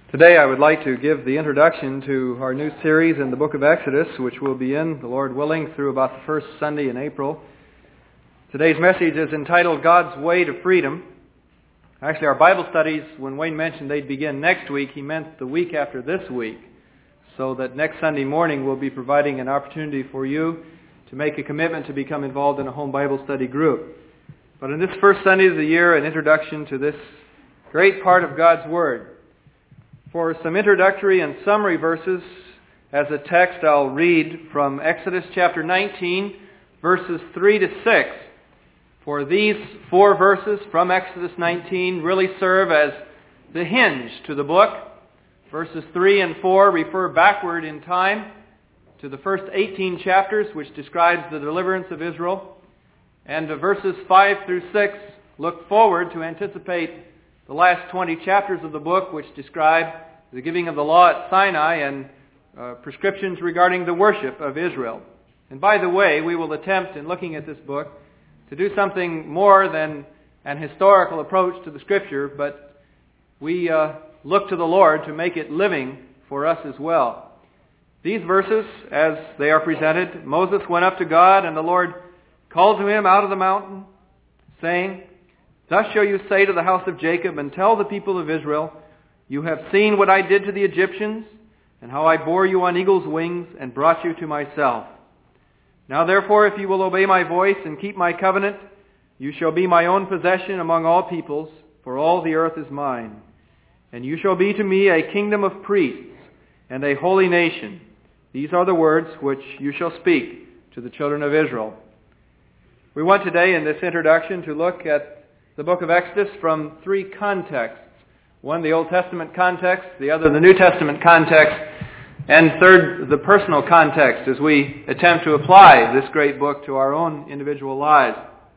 Today I would like to give the introduction to our new series in the book of Exodus, which will be in, the Lord willing, through about the first Sunday in April. Today's message is entitled God's Way to Freedom. Actually, our Bible studies, when Wayne mentioned they'd begin next week, he meant the week after this week, so that next Sunday morning we'll be providing an opportunity for you to make a commitment to become involved in a home Bible study group. But in this first Sunday of the year, an introduction to this great part of God's Word. For some introductory and summary verses as a text, I'll read from Exodus chapter 19, verses 3 to 6. For these four verses from Exodus 19 really serve as the hinge to the book. Verses 3 and 4 refer backward in time to the first 18 chapters, which describes the deliverance of Israel. And verses 5 through 6 look forward to anticipate the last 20 chapters of the book, which describe the giving of the law at Sinai and prescriptions regarding the worship of Israel. And by the way, we will attempt in looking at this book to do something more than an historical approach to the Scripture, but we look to the Lord to make it living for us as well. These verses, as they are presented, Moses went up to God, and the Lord called to him out of the mountain, saying, "Thus shall you say to the house of Jacob, and tell the people of Israel, you have seen what I did to the Egyptians, and how I bore you on eagle's wings, and brought you to myself. Now therefore, if you will obey my voice and keep my covenant, you shall be my own possession among all peoples, for all the earth is mine. And you shall be to me a kingdom of priests, and a holy nation. These are the words which you shall speak to the children of Israel." We want today in this introduction to look at the book of Exodus from three contexts. One, the Old Testament context, the other, the New Testament context, and third, the personal context as we attempt to apply this great book to our own individual lives.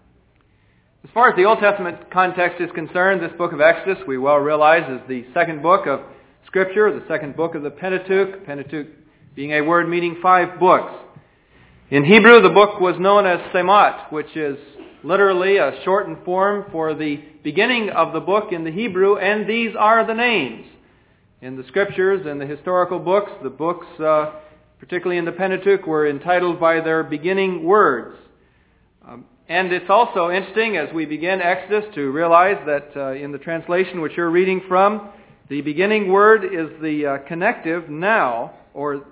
As far as the Old Testament context is concerned, this book of Exodus, we well realize, is the second book of Scripture, the second book of the Pentateuch, Pentateuch being a word meaning 5 books. In Hebrew, the book was known as Shemot, which is literally a shortened form for the beginning of the book in the Hebrew, and these are the names. In the Scriptures and the historical books, the books, particularly in the Pentateuch, were entitled by their beginning words. And it's also interesting as we begin Exodus to realize that in the translation which you're reading from, the beginning word is the connective now, or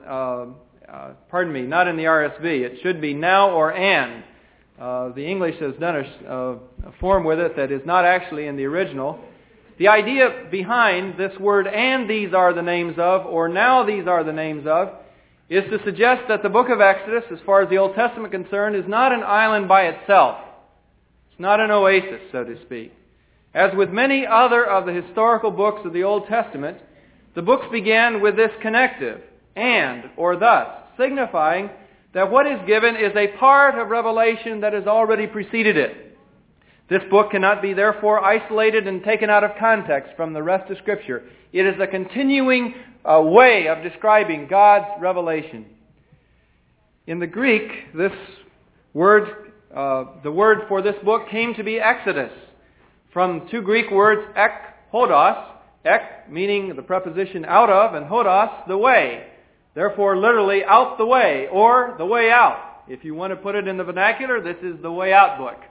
not in the RSV. It should be now or and. The English has done a form with it that is not actually in the original. The idea behind this word, "and these are the names of," or "now these are the names of," is to suggest that the book of Exodus, as far as the Old Testament is concerned, is not an island by itself. It's not an oasis, so to speak. As with many other of the historical books of the Old Testament, the books began with this connective, "and," or "thus," signifying that what is given is a part of Revelation that has already preceded it. This book cannot be therefore isolated and taken out of context from the rest of Scripture. It is a continuing way of describing God's revelation. In the Greek, this word, the word for this book came to be Exodus, from two Greek words, ek, hodos, ek meaning the preposition out of, and hodos, the way. Therefore, literally, out the way, or the way out. If you want to put it in the vernacular, this is the way out book.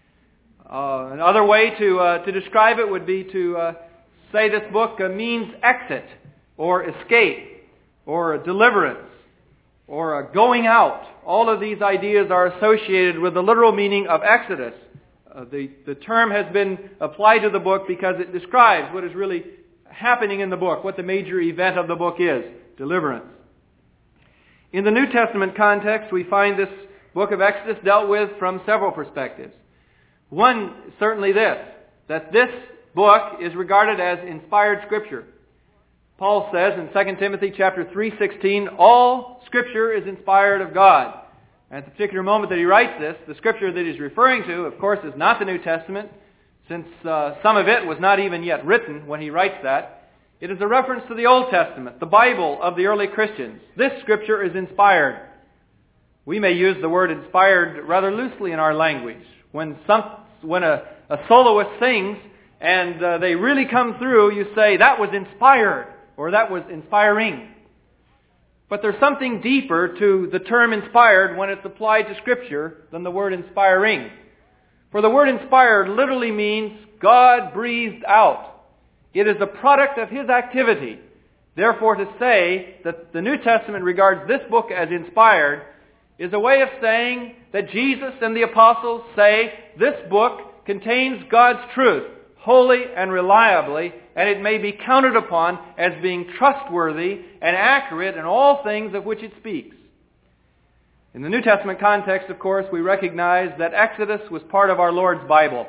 Another way to describe it would be to say this book means exit, or escape, or deliverance, or going out. All of these ideas are associated with the literal meaning of Exodus. The term has been applied to the book because it describes what is really happening in the book, what the major event of the book is, deliverance. In the New Testament context, we find this book of Exodus dealt with from several perspectives. One, certainly this, that this book is regarded as inspired Scripture. Paul says in 2 Timothy chapter 3:16, all Scripture is inspired of God. At the particular moment that he writes this, the Scripture that he's referring to, of course, is not the New Testament, since some of it was not even yet written when he writes that. It is a reference to the Old Testament, the Bible of the early Christians. This Scripture is inspired. We may use the word inspired rather loosely in our language. When a soloist sings and they really come through, you say, that was inspired. or that was inspiring. But there's something deeper to the term inspired when it's applied to Scripture than the word inspiring. For the word inspired literally means God breathed out. It is a product of His activity. Therefore, to say that the New Testament regards this book as inspired is a way of saying that Jesus and the apostles say this book contains God's truth wholly and reliably, and it may be counted upon as being trustworthy and accurate in all things of which it speaks. In the New Testament context, of course, we recognize that Exodus was part of our Lord's Bible.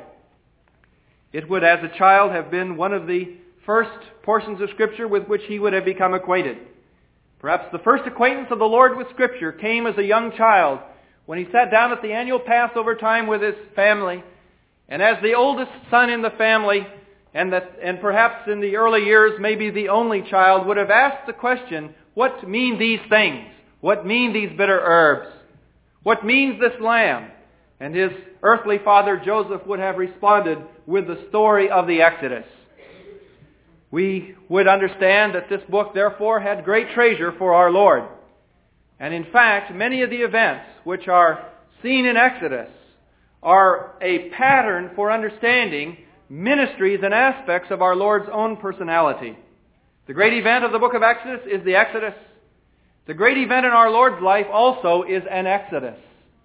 It would, as a child, have been one of the first portions of Scripture with which he would have become acquainted. Perhaps the first acquaintance of the Lord with Scripture came as a young child when he sat down at the annual Passover time with his family. And as the oldest son in the family, and perhaps in the early years maybe the only child, would have asked the question, what mean these things? What mean these bitter herbs? What means this lamb? And his earthly father Joseph would have responded with the story of the Exodus. We would understand that this book therefore had great treasure for our Lord. And in fact, many of the events which are seen in Exodus are a pattern for understanding ministries and aspects of our Lord's own personality. The great event of the book of Exodus is the Exodus. The great event in our Lord's life also is an Exodus.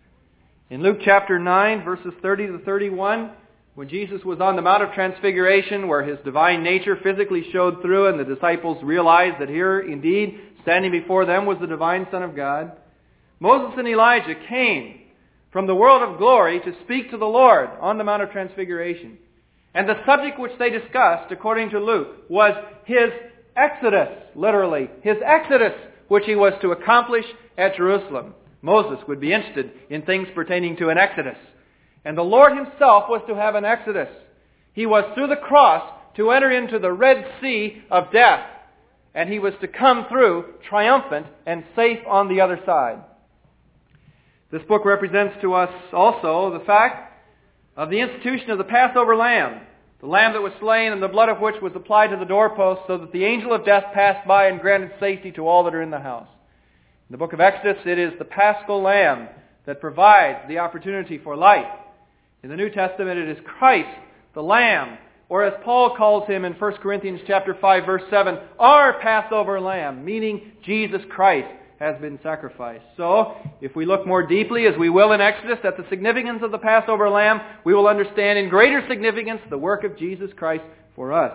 In Luke chapter 9, verses 30 to 31, when Jesus was on the Mount of Transfiguration, where His divine nature physically showed through and the disciples realized that here, indeed, standing before them was the divine Son of God, Moses and Elijah came from the world of glory to speak to the Lord on the Mount of Transfiguration. And the subject which they discussed, according to Luke, was His Exodus, literally, His Exodus, which He was to accomplish at Jerusalem. Moses would be interested in things pertaining to an Exodus. And the Lord Himself was to have an Exodus. He was through the cross to enter into the Red Sea of death. And He was to come through triumphant and safe on the other side. This book represents to us also the fact of the institution of the Passover lamb, the lamb that was slain and the blood of which was applied to the doorpost so that the angel of death passed by and granted safety to all that are in the house. In the book of Exodus, it is the Paschal lamb that provides the opportunity for life. In the New Testament, it is Christ, the lamb, or as Paul calls Him in 1 Corinthians chapter 5, verse 7, our Passover lamb, meaning Jesus Christ has been sacrificed. So, if we look more deeply, as we will in Exodus, at the significance of the Passover lamb, we will understand in greater significance the work of Jesus Christ for us.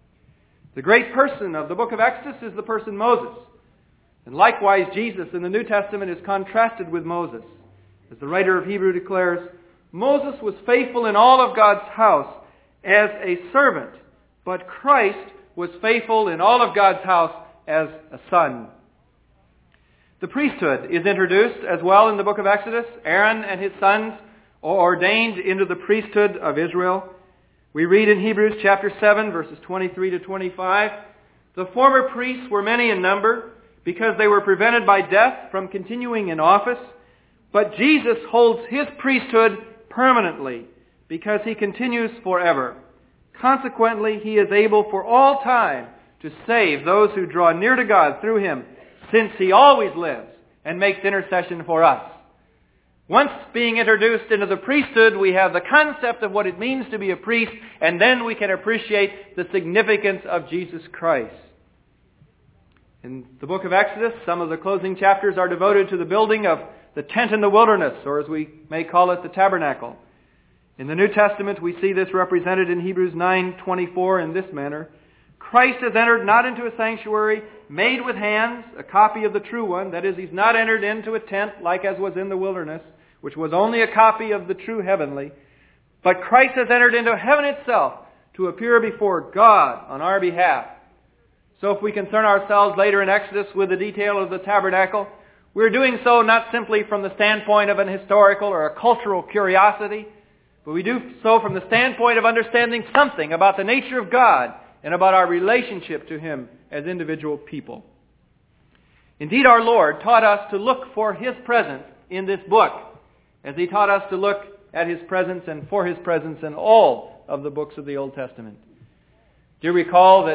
The great person of the book of Exodus is the person Moses. And likewise, Jesus in the New Testament is contrasted with Moses. As the writer of Hebrews declares, Moses was faithful in all of God's house as a servant, but Christ was faithful in all of God's house as a son. The priesthood is introduced as well in the book of Exodus. Aaron and his sons are ordained into the priesthood of Israel. We read in Hebrews chapter 7, verses 23 to 25, the former priests were many in number because they were prevented by death from continuing in office, but Jesus holds His priesthood permanently because He continues forever. Consequently, He is able for all time to save those who draw near to God through Him, since He always lives and makes intercession for us. Once being introduced into the priesthood, we have the concept of what it means to be a priest, and then we can appreciate the significance of Jesus Christ. In the book of Exodus, some of the closing chapters are devoted to the building of the tent in the wilderness, or as we may call it, the tabernacle. In the New Testament, we see this represented in Hebrews 9:24 in this manner. Christ has entered not into a sanctuary made with hands, a copy of the true one. That is, He's not entered into a tent like as was in the wilderness, which was only a copy of the true heavenly. But Christ has entered into heaven itself to appear before God on our behalf. So if we concern ourselves later in Exodus with the detail of the tabernacle, we're doing so not simply from the standpoint of an historical or a cultural curiosity, but we do so from the standpoint of understanding something about the nature of God and about our relationship to Him as individual people. Indeed, our Lord taught us to look for His presence in this book, as He taught us to look at His presence and for His presence in all of the books of the Old Testament. Do you recall that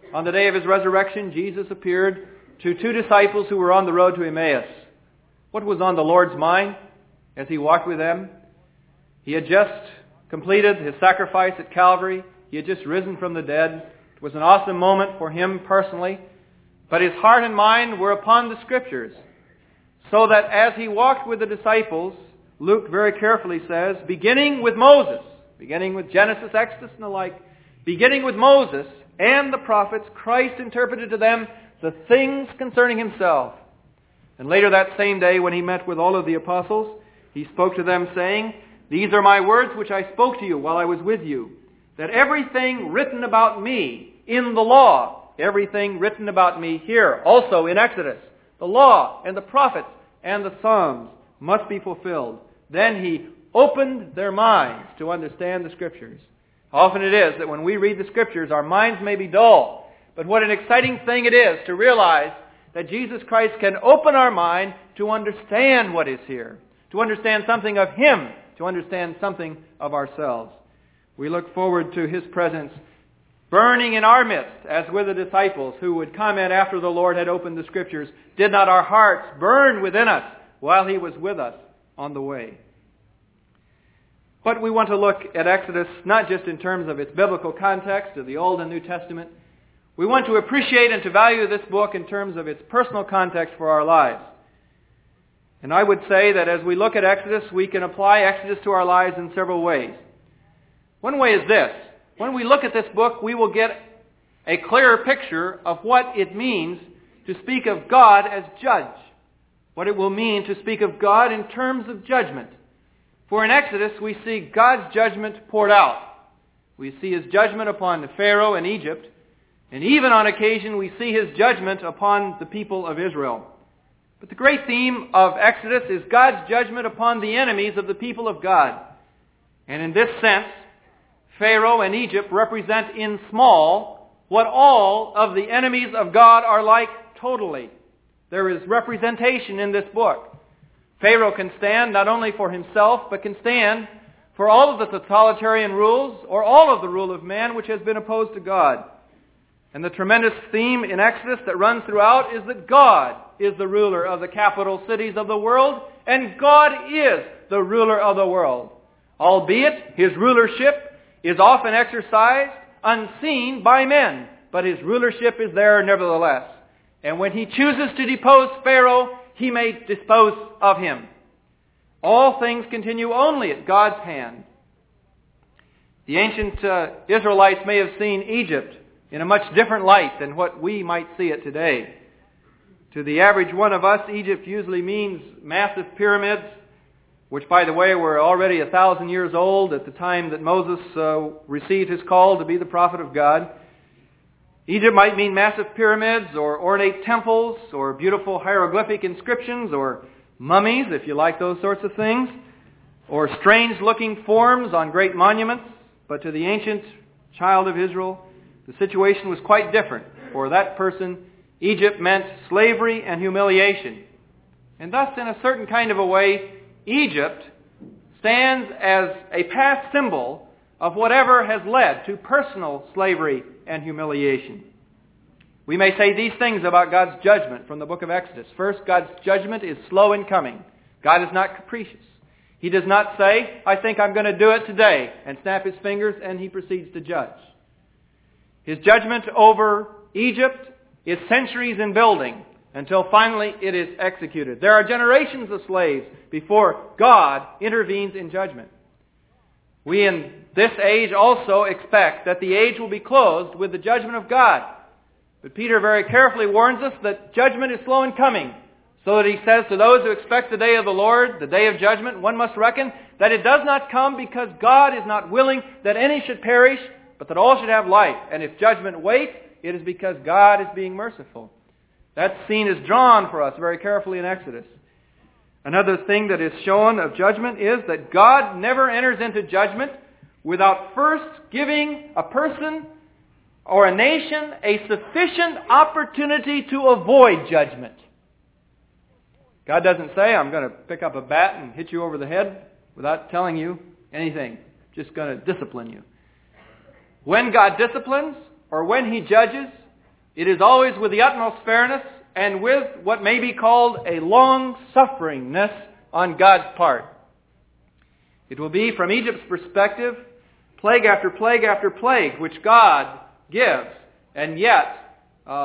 On the day of his resurrection, Jesus appeared to two disciples who were on the road to Emmaus. What was on the Lord's mind as he walked with them? He had just completed his sacrifice at Calvary. He had just risen from the dead. It was an awesome moment for him personally. But his heart and mind were upon the Scriptures. So that as he walked with the disciples, Luke very carefully says, beginning with Moses, beginning with Genesis, Exodus, and the like, beginning with Moses and the prophets, Christ interpreted to them the things concerning himself. And later that same day, when he met with all of the apostles, he spoke to them saying, these are my words which I spoke to you while I was with you, that everything written about me in the law, everything written about me here, also in Exodus, the law and the prophets and the Psalms must be fulfilled. Then he opened their minds to understand the Scriptures. Often it is that when we read the Scriptures, our minds may be dull. But what an exciting thing it is to realize that Jesus Christ can open our mind to understand what is here, to understand something of Him, to understand something of ourselves. We look forward to His presence burning in our midst, as with the disciples who would comment after the Lord had opened the Scriptures, did not our hearts burn within us while He was with us on the way? But we want to look at Exodus not just in terms of its biblical context of the Old and New Testament. We want to appreciate and to value this book in terms of its personal context for our lives. And I would say that as we look at Exodus, we can apply Exodus to our lives in several ways. One way is this. When we look at this book, we will get a clearer picture of what it means to speak of God as judge. What it will mean to speak of God in terms of judgment. For in Exodus, we see God's judgment poured out. We see His judgment upon Pharaoh and Egypt. And even on occasion, we see His judgment upon the people of Israel. But the great theme of Exodus is God's judgment upon the enemies of the people of God. And in this sense, Pharaoh and Egypt represent in small what all of the enemies of God are like totally. There is representation in this book. Pharaoh can stand not only for himself, but can stand for all of the totalitarian rules or all of the rule of man which has been opposed to God. And the tremendous theme in Exodus that runs throughout is that God is the ruler of the capital cities of the world, and God is the ruler of the world. Albeit, His rulership is often exercised unseen by men, but His rulership is there nevertheless. And when He chooses to depose Pharaoh, He may dispose of him. All things continue only at God's hand. The ancient Israelites may have seen Egypt in a much different light than what we might see it today. To the average one of us, Egypt usually means massive pyramids, which, by the way, were already 1,000 years old at the time that Moses received his call to be the prophet of God. Egypt might mean massive pyramids or ornate temples or beautiful hieroglyphic inscriptions or mummies, if you like those sorts of things, or strange-looking forms on great monuments. But to the ancient child of Israel, the situation was quite different. For that person, Egypt meant slavery and humiliation. And thus, in a certain kind of a way, Egypt stands as a past symbol of whatever has led to personal slavery and humiliation. We may say these things about God's judgment from the book of Exodus. First, God's judgment is slow in coming. God is not capricious. He does not say, I think I'm going to do it today, and snap His fingers, and He proceeds to judge. His judgment over Egypt is centuries in building until finally it is executed. There are generations of slaves before God intervenes in judgment. We in this age also expect that the age will be closed with the judgment of God. But Peter very carefully warns us that judgment is slow in coming, so that he says to those who expect the day of the Lord, the day of judgment, one must reckon that it does not come because God is not willing that any should perish, but that all should have life. And if judgment waits, it is because God is being merciful. That scene is drawn for us very carefully in Exodus. Another thing that is shown of judgment is that God never enters into judgment without first giving a person or a nation a sufficient opportunity to avoid judgment. God doesn't say, I'm going to pick up a bat and hit you over the head without telling you anything. Just going to discipline you. When God disciplines or when He judges, It is always with the utmost fairness and with what may be called a long-sufferingness on God's part. It will be, from Egypt's perspective, plague after plague after plague, which God gives, and yet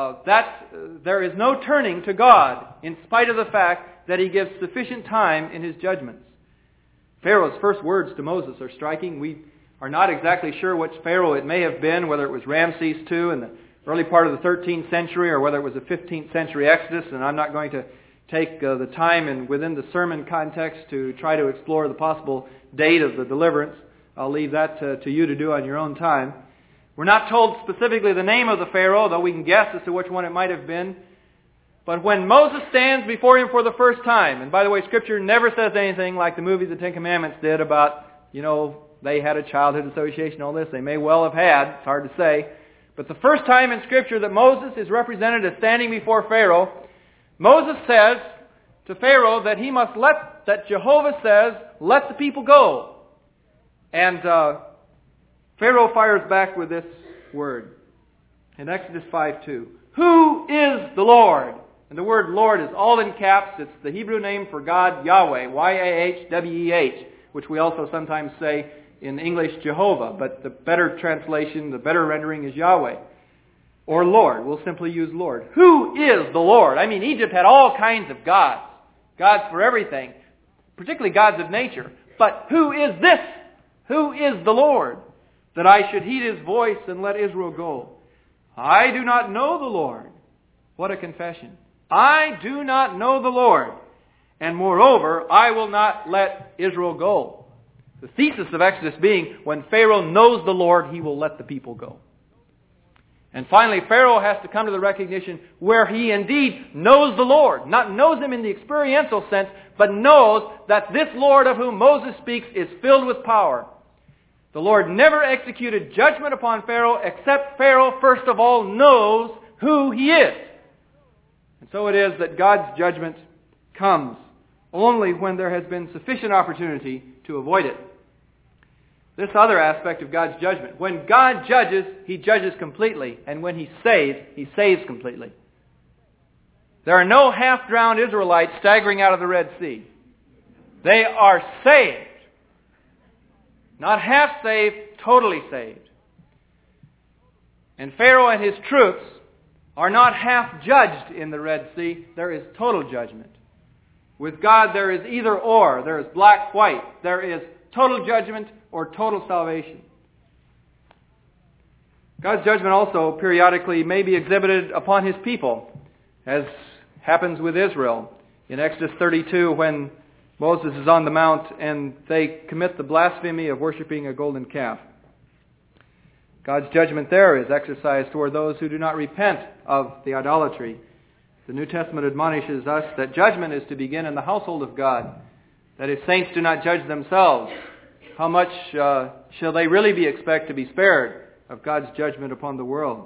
there is no turning to God in spite of the fact that He gives sufficient time in His judgments. Pharaoh's first words to Moses are striking. We are not exactly sure which Pharaoh it may have been, whether it was Ramses II in the early part of the 13th century or whether it was a 15th century Exodus, and I'm not going to take the time and within the sermon context to try to explore the possible date of the deliverance. I'll leave that to you to do on your own time. We're not told specifically the name of the Pharaoh, though we can guess as to which one it might have been. But when Moses stands before him for the first time, and by the way, Scripture never says anything like the movies, the Ten Commandments did about, they had a childhood association, all this. They may well have had, it's hard to say. But the first time in Scripture that Moses is represented as standing before Pharaoh, Moses says to Pharaoh that that Jehovah says, let the people go. And Pharaoh fires back with this word in Exodus 5:2. Who is the Lord? And the word Lord is all in caps. It's the Hebrew name for God, Yahweh, Y-A-H-W-E-H, which we also sometimes say in English Jehovah. But the better translation, the better rendering is Yahweh. Or Lord. We'll simply use Lord. Who is the Lord? I mean, Egypt had all kinds of gods. Gods for everything. Particularly gods of nature. But who is this? Who is the Lord? That I should heed His voice and let Israel go. I do not know the Lord. What a confession. I do not know the Lord. And moreover, I will not let Israel go. The thesis of Exodus being, when Pharaoh knows the Lord, he will let the people go. And finally, Pharaoh has to come to the recognition where he indeed knows the Lord. Not knows Him in the experiential sense, but knows that this Lord of whom Moses speaks is filled with power. The Lord never executed judgment upon Pharaoh except Pharaoh first of all knows who he is. And so it is that God's judgment comes only when there has been sufficient opportunity to avoid it. This other aspect of God's judgment. When God judges, He judges completely. And when He saves completely. There are no half-drowned Israelites staggering out of the Red Sea. They are saved. Not half saved, totally saved. And Pharaoh and his troops are not half judged in the Red Sea. There is total judgment. With God there is either or. There is black-white. There is total judgment or total salvation. God's judgment also periodically may be exhibited upon His people, as happens with Israel. In Exodus 32, when Moses is on the mount and they commit the blasphemy of worshiping a golden calf. God's judgment there is exercised toward those who do not repent of the idolatry. The New Testament admonishes us that judgment is to begin in the household of God. That if saints do not judge themselves, how much shall they really be expected to be spared of God's judgment upon the world?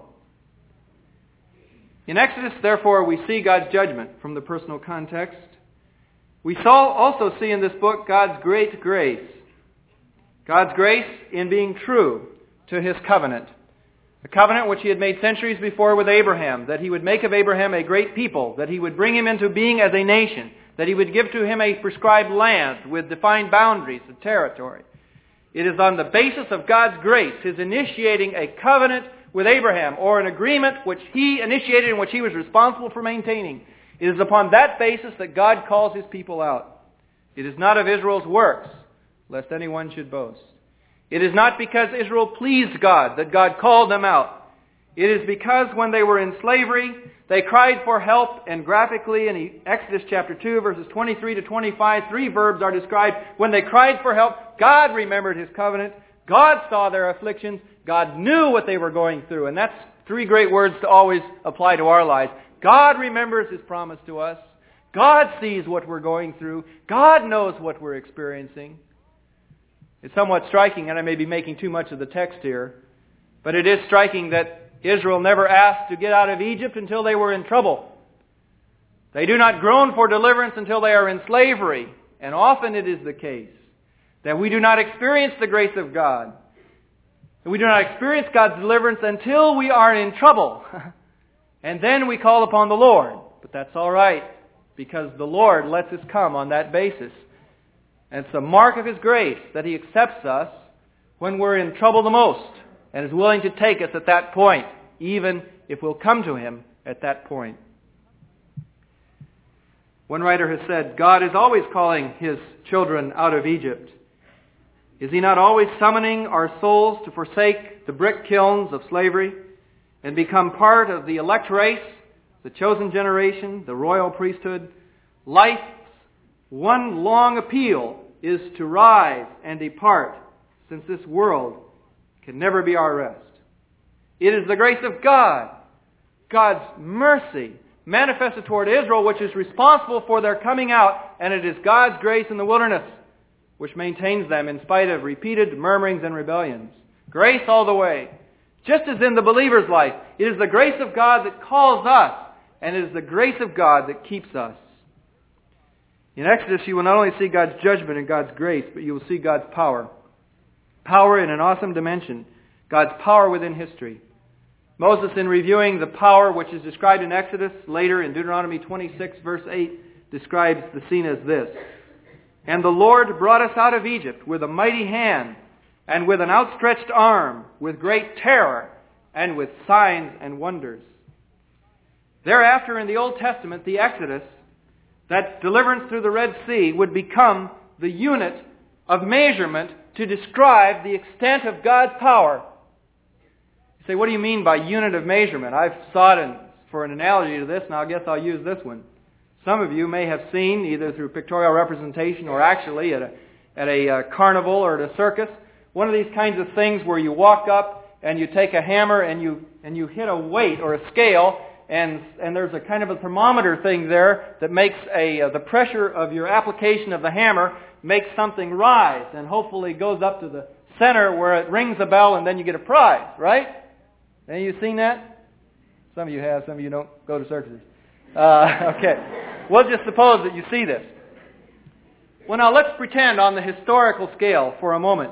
In Exodus, therefore, we see God's judgment from the personal context. We also see in this book God's great grace. God's grace in being true to His covenant. A covenant which He had made centuries before with Abraham, that He would make of Abraham a great people, that He would bring him into being as a nation, that He would give to him a prescribed land with defined boundaries of territory. It is on the basis of God's grace, His initiating a covenant with Abraham, or an agreement which He initiated and which He was responsible for maintaining. It is upon that basis that God calls His people out. It is not of Israel's works, lest anyone should boast. It is not because Israel pleased God that God called them out. It is because when they were in slavery, they cried for help, and graphically in Exodus chapter 2, verses 23 to 25, three verbs are described. When they cried for help, God remembered His covenant. God saw their afflictions. God knew what they were going through. And that's three great words to always apply to our lives. God remembers His promise to us. God sees what we're going through. God knows what we're experiencing. It's somewhat striking, and I may be making too much of the text here, but it is striking that Israel never asked to get out of Egypt until they were in trouble. They do not groan for deliverance until they are in slavery. And often it is the case that we do not experience the grace of God. And we do not experience God's deliverance until we are in trouble. And then we call upon the Lord. But that's all right, because the Lord lets us come on that basis. And it's a mark of His grace that He accepts us when we're in trouble the most, and is willing to take us at that point, even if we'll come to Him at that point. One writer has said, God is always calling His children out of Egypt. Is He not always summoning our souls to forsake the brick kilns of slavery and become part of the elect race, the chosen generation, the royal priesthood? Life's one long appeal is to rise and depart, since this world can never be our rest. It is the grace of God, God's mercy, manifested toward Israel, which is responsible for their coming out, and it is God's grace in the wilderness which maintains them in spite of repeated murmurings and rebellions. Grace all the way. Just as in the believer's life, it is the grace of God that calls us, and it is the grace of God that keeps us. In Exodus, you will not only see God's judgment and God's grace, but you will see God's power. Power in an awesome dimension. God's power within history. Moses, in reviewing the power which is described in Exodus, later in Deuteronomy 26, verse 8, describes the scene as this. And the Lord brought us out of Egypt with a mighty hand, and with an outstretched arm, with great terror, and with signs and wonders. Thereafter, in the Old Testament, the Exodus, that deliverance through the Red Sea, would become the unit of measurement to describe the extent of God's power. You say, what do you mean by unit of measurement? I've sought for an analogy to this, and I guess I'll use this one. Some of you may have seen, either through pictorial representation or actually at a carnival or at a circus, one of these kinds of things where you walk up and you take a hammer and you hit a weight or a scale, and there's a kind of a thermometer thing there that makes the pressure of your application of the hammer makes something rise, and hopefully goes up to the center where it rings a bell, and then you get a prize, right? Any of you seen that? Some of you have, some of you don't go to circuses. Okay. We'll just suppose that you see this. Well, now let's pretend on the historical scale for a moment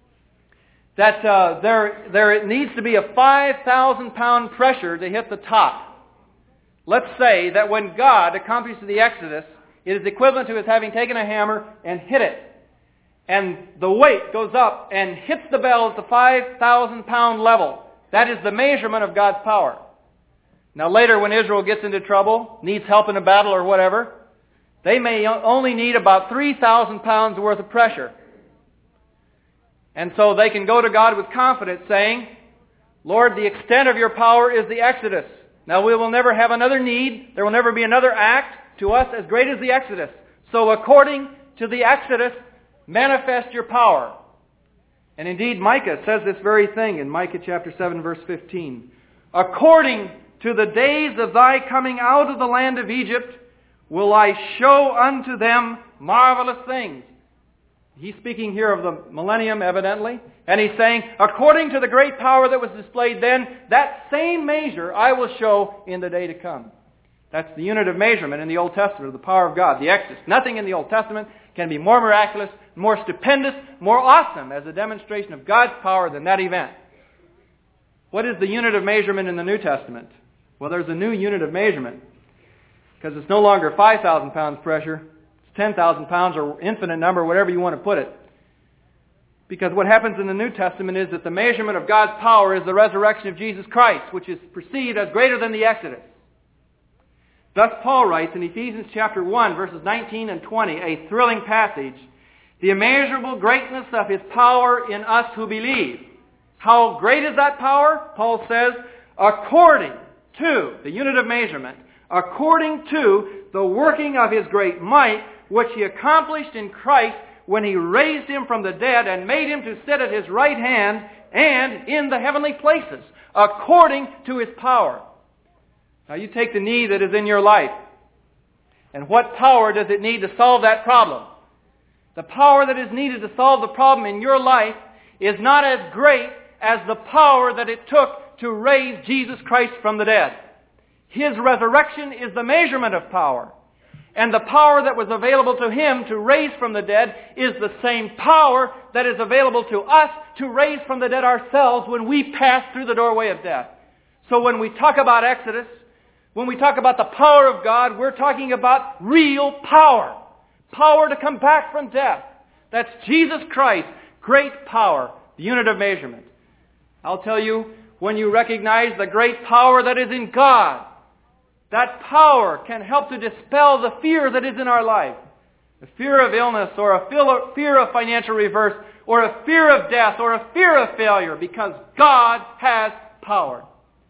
that there needs to be a 5,000-pound pressure to hit the top. Let's say that when God accomplishes the Exodus, it is equivalent to his having taken a hammer and hit it. And the weight goes up and hits the bell at the 5,000-pound level. That is the measurement of God's power. Now later when Israel gets into trouble, needs help in a battle or whatever, they may only need about 3,000 pounds worth of pressure. And so they can go to God with confidence saying, Lord, the extent of your power is the Exodus. Now we will never have another need. There will never be another act to us as great as the Exodus. So according to the Exodus, manifest your power. And indeed Micah says this very thing in Micah chapter 7 verse 15. According to the days of thy coming out of the land of Egypt, will I show unto them marvelous things. He's speaking here of the millennium, evidently. And he's saying, according to the great power that was displayed then, that same measure I will show in the day to come. That's the unit of measurement in the Old Testament of the power of God, the Exodus. Nothing in the Old Testament can be more miraculous, more stupendous, more awesome as a demonstration of God's power than that event. What is the unit of measurement in the New Testament? Well, there's a new unit of measurement, because it's no longer 5,000 pounds pressure. It's 10,000 pounds or infinite number, whatever you want to put it. Because what happens in the New Testament is that the measurement of God's power is the resurrection of Jesus Christ, which is perceived as greater than the Exodus. Thus Paul writes in Ephesians chapter 1, verses 19 and 20, a thrilling passage, the immeasurable greatness of his power in us who believe. How great is that power? Paul says, according to, the unit of measurement, according to the working of his great might, which he accomplished in Christ when he raised him from the dead and made him to sit at his right hand and in the heavenly places, according to his power. Now you take the need that is in your life, and what power does it need to solve that problem? The power that is needed to solve the problem in your life is not as great as the power that it took to raise Jesus Christ from the dead. His resurrection is the measurement of power. And the power that was available to him to raise from the dead is the same power that is available to us to raise from the dead ourselves when we pass through the doorway of death. So when we talk about Exodus, When we talk about the power of God, we're talking about real power. Power to come back from death. That's Jesus Christ, great power, the unit of measurement. I'll tell you, when you recognize the great power that is in God, that power can help to dispel the fear that is in our life. A fear of illness, or a fear of financial reverse, or a fear of death, or a fear of failure, because God has power.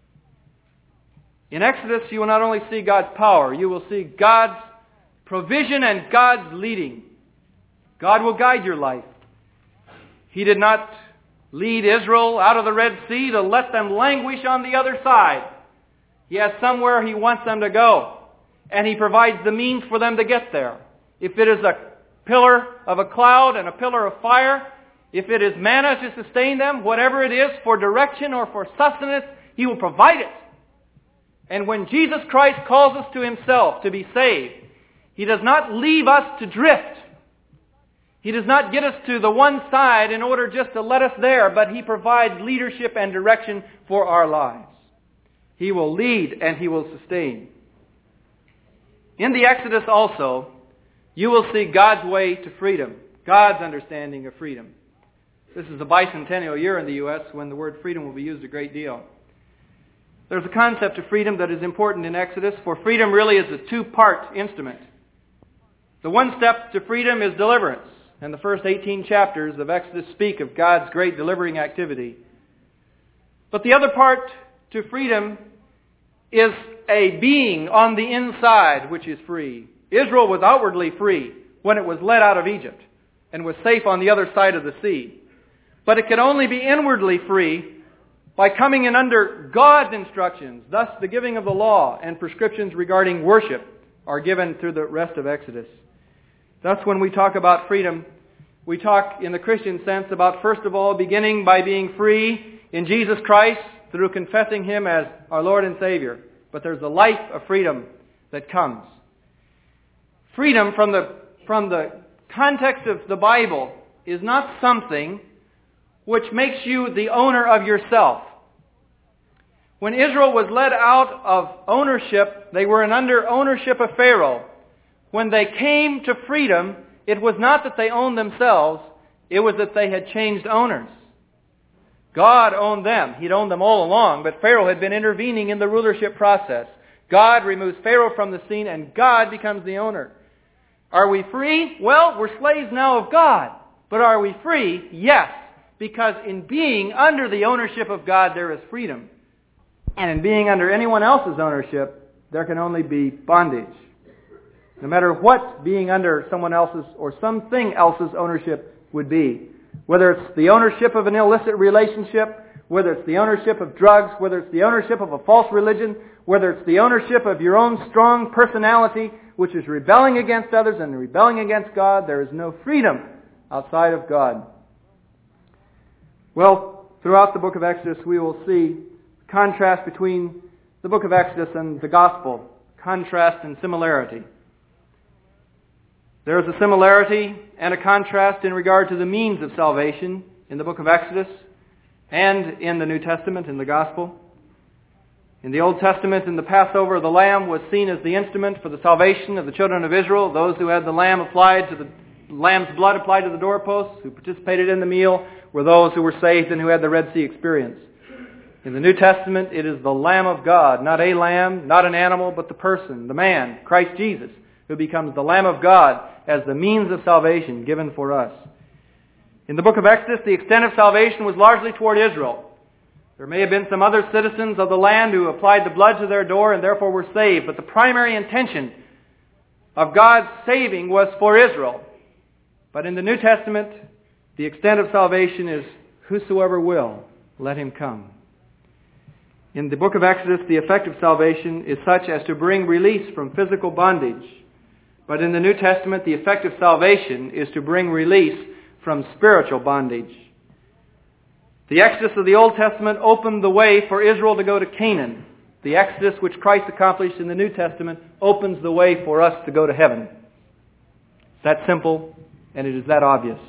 In Exodus, you will not only see God's power, you will see God's provision and God's leading. God will guide your life. He did not lead Israel out of the Red Sea to let them languish on the other side. He has somewhere He wants them to go, and He provides the means for them to get there. If it is a pillar of a cloud and a pillar of fire, if it is manna to sustain them, whatever it is, for direction or for sustenance, He will provide it. And when Jesus Christ calls us to Himself to be saved, He does not leave us to drift. He does not get us to the one side in order just to let us there, but He provides leadership and direction for our lives. He will lead and He will sustain. In the Exodus also, you will see God's way to freedom, God's understanding of freedom. This is the bicentennial year in the U.S. when the word freedom will be used a great deal. There's a concept of freedom that is important in Exodus, for freedom really is a two-part instrument. The one step to freedom is deliverance, and the first 18 chapters of Exodus speak of God's great delivering activity. But the other part to freedom is a being on the inside which is free. Israel was outwardly free when it was led out of Egypt and was safe on the other side of the sea. But it could only be inwardly free by coming in under God's instructions. Thus, the giving of the law and prescriptions regarding worship are given through the rest of Exodus. Thus, when we talk about freedom, we talk in the Christian sense about, first of all, beginning by being free in Jesus Christ through confessing Him as our Lord and Savior. But there's a life of freedom that comes. Freedom from the context of the Bible is not something which makes you the owner of yourself. When Israel was led out of ownership, they were under ownership of Pharaoh. When they came to freedom, it was not that they owned themselves, it was that they had changed owners. God owned them. He'd owned them all along, but Pharaoh had been intervening in the rulership process. God removes Pharaoh from the scene, and God becomes the owner. Are we free? Well, we're slaves now of God. But are we free? Yes, because in being under the ownership of God, there is freedom. And in being under anyone else's ownership, there can only be bondage. No matter what being under someone else's or something else's ownership would be. Whether it's the ownership of an illicit relationship, whether it's the ownership of drugs, whether it's the ownership of a false religion, whether it's the ownership of your own strong personality, which is rebelling against others and rebelling against God, there is no freedom outside of God. Well, throughout the book of Exodus, we will see contrast between the book of Exodus and the gospel. Contrast and similarity. There is a similarity and a contrast in regard to the means of salvation in the book of Exodus and in the New Testament, in the gospel. In the Old Testament, in the Passover, the lamb was seen as the instrument for the salvation of the children of Israel. Those who had the lamb's blood applied to the doorposts, who participated in the meal, were those who were saved and who had the Red Sea experience. In the New Testament, it is the Lamb of God, not a lamb, not an animal, but the person, the man, Christ Jesus, who becomes the Lamb of God as the means of salvation given for us. In the book of Exodus, the extent of salvation was largely toward Israel. There may have been some other citizens of the land who applied the blood to their door and therefore were saved, but the primary intention of God's saving was for Israel. But in the New Testament, the extent of salvation is whosoever will, let him come. In the book of Exodus, the effect of salvation is such as to bring release from physical bondage. But in the New Testament, the effect of salvation is to bring release from spiritual bondage. The Exodus of the Old Testament opened the way for Israel to go to Canaan. The Exodus which Christ accomplished in the New Testament opens the way for us to go to heaven. It's that simple, and it is that obvious.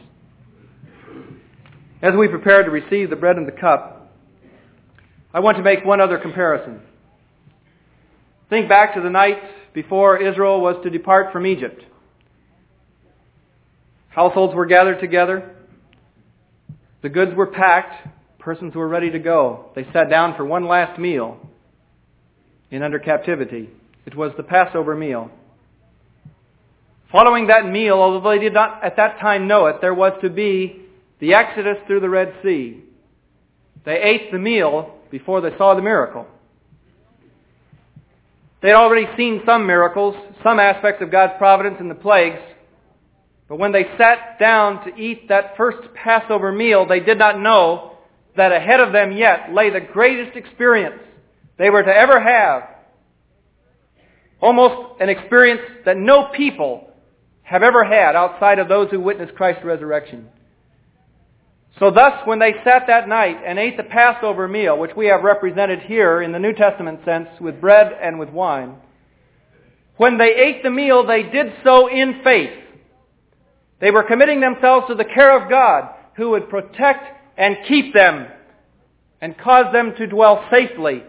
As we prepare to receive the bread and the cup, I want to make one other comparison. Think back to the night before Israel was to depart from Egypt. Households were gathered together. The goods were packed. Persons were ready to go. They sat down for one last meal under captivity. It was the Passover meal. Following that meal, although they did not at that time know it, there was to be the exodus through the Red Sea. They ate the meal before they saw the miracle. They had already seen some miracles, some aspects of God's providence in the plagues. But when they sat down to eat that first Passover meal, they did not know that ahead of them yet lay the greatest experience they were to ever have. Almost an experience that no people have ever had outside of those who witnessed Christ's resurrection. So thus, when they sat that night and ate the Passover meal, which we have represented here in the New Testament sense with bread and with wine, when they ate the meal, they did so in faith. They were committing themselves to the care of God, who would protect and keep them and cause them to dwell safely.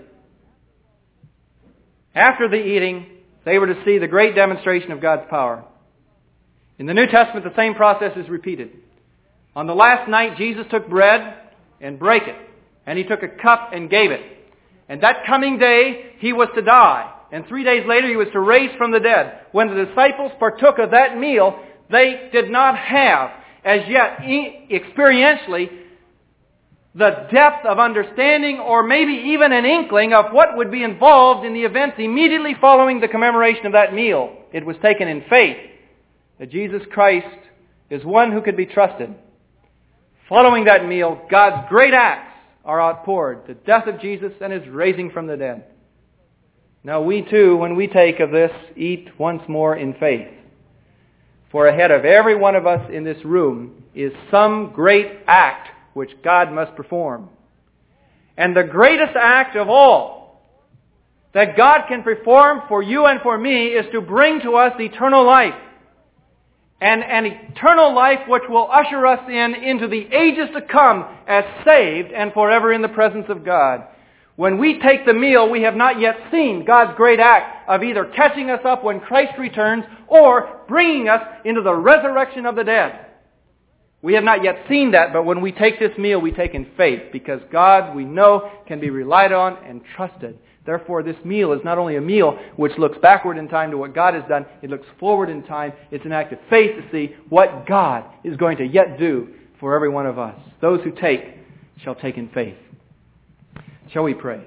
After the eating, they were to see the great demonstration of God's power. In the New Testament, the same process is repeated. On the last night, Jesus took bread and brake it, and He took a cup and gave it. And that coming day, He was to die. And 3 days later, He was to raise from the dead. When the disciples partook of that meal, they did not have, as yet, experientially, the depth of understanding or maybe even an inkling of what would be involved in the events immediately following the commemoration of that meal. It was taken in faith that Jesus Christ is one who could be trusted. Following that meal, God's great acts are outpoured, the death of Jesus and His raising from the dead. Now we too, when we take of this, eat once more in faith. For ahead of every one of us in this room is some great act which God must perform. And the greatest act of all that God can perform for you and for me is to bring to us eternal life. And an eternal life which will usher us into the ages to come as saved and forever in the presence of God. When we take the meal, we have not yet seen God's great act of either catching us up when Christ returns or bringing us into the resurrection of the dead. We have not yet seen that, but when we take this meal, we take in faith, because God, we know, can be relied on and trusted. Therefore, this meal is not only a meal which looks backward in time to what God has done, it looks forward in time. It's an act of faith to see what God is going to yet do for every one of us. Those who take shall take in faith. Shall we pray?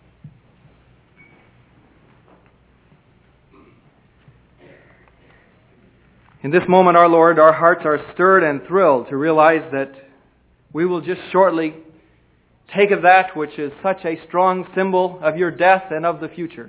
In this moment, our Lord, our hearts are stirred and thrilled to realize that we will just shortly take of that which is such a strong symbol of your death and of the future.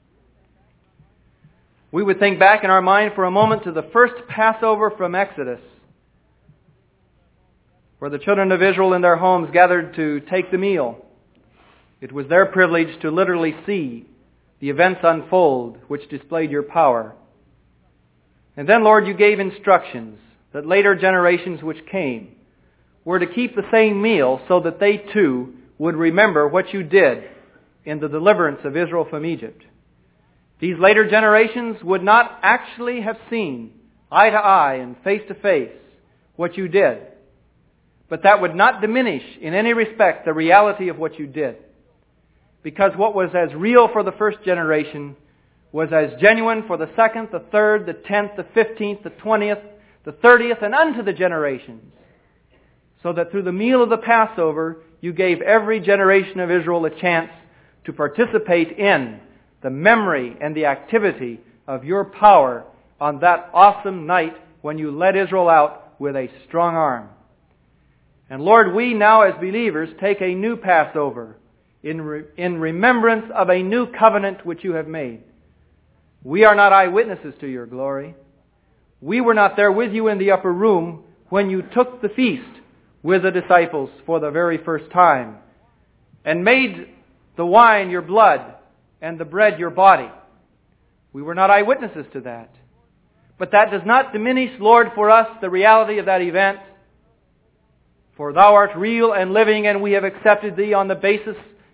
We would think back in our mind for a moment to the first Passover from Exodus, where the children of Israel in their homes gathered to take the meal. It was their privilege to literally see the events unfold which displayed your power. And then, Lord, you gave instructions that later generations which came were to keep the same meal so that they too would remember what you did in the deliverance of Israel from Egypt. These later generations would not actually have seen eye to eye and face to face what you did, but that would not diminish in any respect the reality of what you did. Because what was as real for the first generation was as genuine for the second, the third, the 10th, the 15th, the 20th, the 30th, and unto the generations. So that through the meal of the Passover, you gave every generation of Israel a chance to participate in the memory and the activity of your power on that awesome night when you led Israel out with a strong arm. And Lord, we now as believers take a new Passover in remembrance of a new covenant which you have made. We are not eyewitnesses to your glory. We were not there with you in the upper room when you took the feast with the disciples for the very first time and made the wine your blood and the bread your body. We were not eyewitnesses to that. But that does not diminish, Lord, for us the reality of that event. For thou art real and living, and we have accepted thee on the basis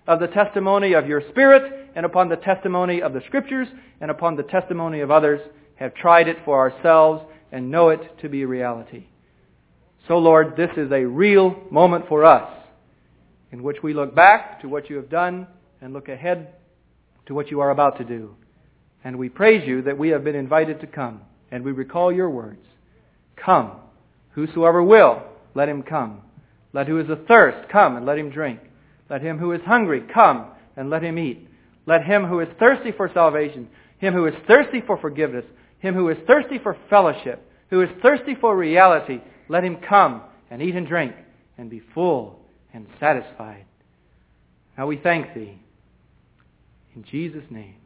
of the testimony of your Spirit and upon the testimony of the Scriptures and upon the testimony of others, have tried it for ourselves and know it to be a reality. So, Lord, this is a real moment for us in which we look back to what you have done and look ahead to what you are about to do. And we praise you that we have been invited to come. And we recall your words. Come, whosoever will, let him come. Let who is athirst come and let him drink. Let him who is hungry come and let him eat. Let him who is thirsty for salvation, him who is thirsty for forgiveness, him who is thirsty for fellowship, who is thirsty for reality, let him come and eat and drink and be full and satisfied. Now we thank thee. In Jesus' name.